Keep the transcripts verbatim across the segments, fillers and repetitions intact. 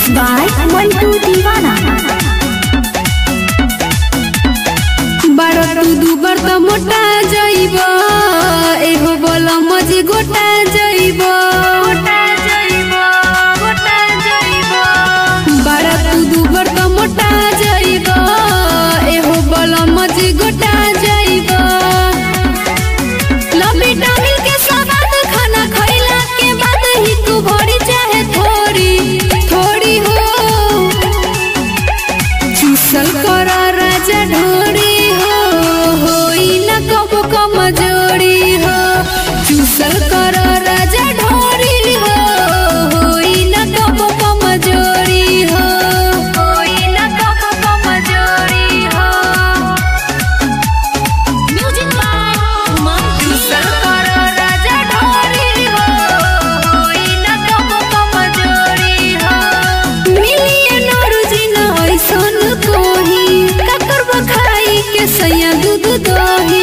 Mixed by Mantu Divana. बारह तू दू बार तो मोटा जाइबो, एहो बोला मजी गोटा जाइबो, गोटा जाइबो, गोटा जाइबो। बारह तू दू बार तो मोटा जाइबो, एहो बोला मजी गोटा जाइबो। लंबी टाइम के स्वाद खाना खइला के बाद ही तू भरी चाहे थोड़ी थोड़ी हो, चूसल कर राजा ढोरी जोड़ी हो, चूसल कर राजा ढोरी हो, होई न कबो कम जोड़ी हो, होई न कबो कम जोड़ी हो। म्यूजिक बाय चूसल कर राजा ढोरी हो, होई न कबो कम जोड़ी हो। मिलियन रुजिन ऐसन कोही का करब खाई के सैया दूध दही,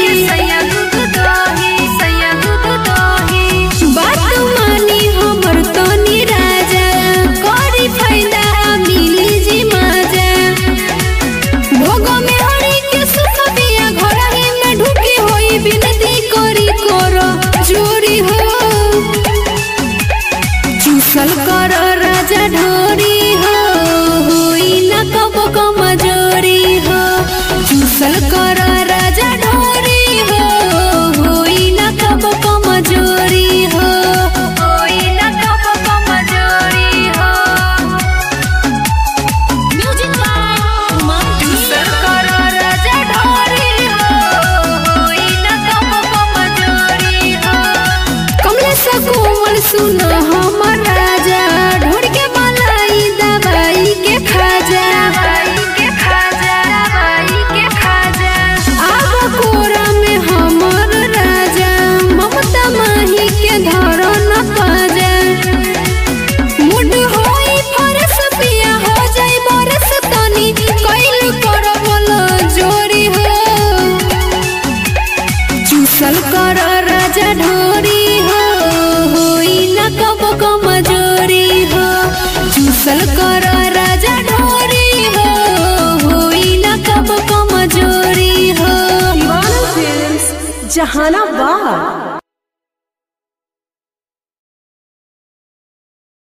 चूसल कर राजा ढोरी हो, होई न कबो कम जोड़ी हो, चूसल कर राजा ढोरी हो, होई न कबो कम जोड़ी हो, होई न कबो कम जोड़ी हो। म्यूजिक बाय चूसल कर राजा ढोरी हो, होई न कबो कम जोड़ी हो। कमले से कोमल सुन हमर राजा, ढूंढ के मलाई दवाई के खाजा, दवाई के खाजा, दवाई के खाजा। आब कोरा में हमर राजा, ममता माही के धरो न पाजा। मुड होई फरस पिया हो जाई बरस तनी, कइल कर बोलो जोड़ी हो, चूसल कर राजा ढोरी हो, होई न कबो कम जोड़ी हो, चूसल कर राजा ढोरी हो, होई न कबो कम जोड़ी हो। Films, Jahana